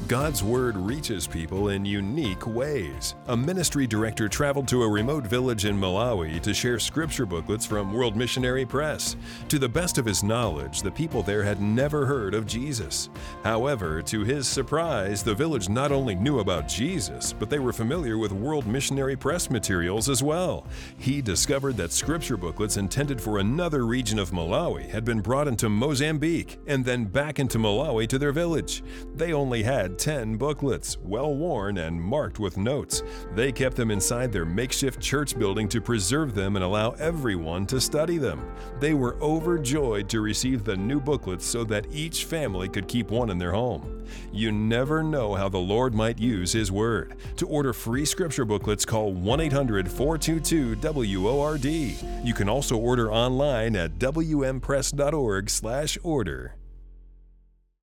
God's Word reaches people in unique ways. A ministry director traveled to a remote village in Malawi to share scripture booklets from World Missionary Press. To the best of his knowledge, the people there had never heard of Jesus. However, to his surprise, the village not only knew about Jesus, but they were familiar with World Missionary Press materials as well. He discovered that scripture booklets intended for another region of Malawi had been brought into Mozambique and then back into Malawi to their village. They only had 10 booklets, well-worn and marked with notes. They kept them inside their makeshift church building to preserve them and allow everyone to study them. They were overjoyed to receive the new booklets so that each family could keep one in their home. You never know how the Lord might use His Word. To order free scripture booklets, call 1-800-422-WORD. You can also order online at wmpress.org/order.